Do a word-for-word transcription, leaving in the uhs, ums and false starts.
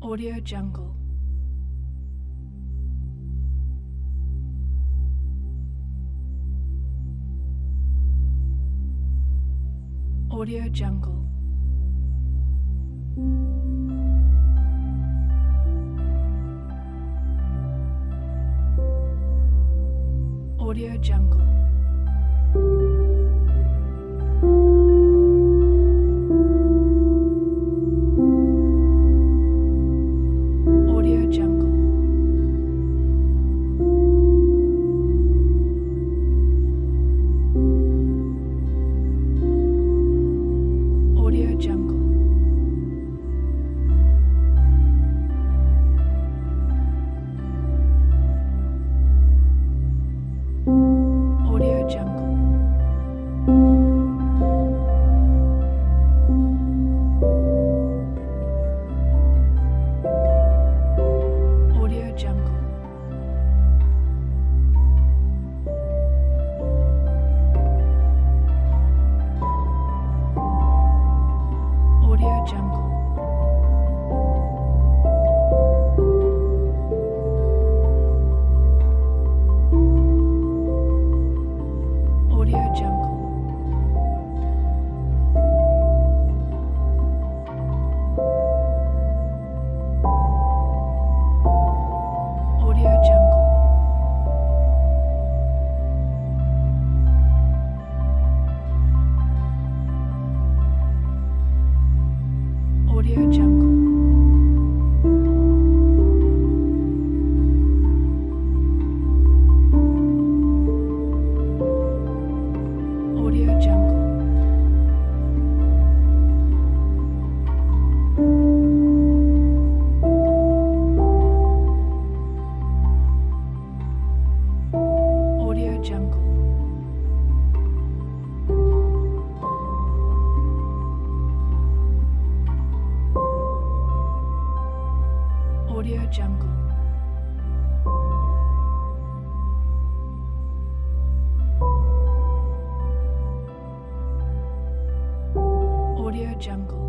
Audio Jungle. Audio Jungle. Audio Jungle. Audio Jungle. Audio Jungle. Audio Jungle. Audio Jungle. Audio Jungle. Audio Jungle. Audio Jungle. Audio Jungle. Audio Jungle. Audio Jungle. Audio Jungle. Audio Jungle.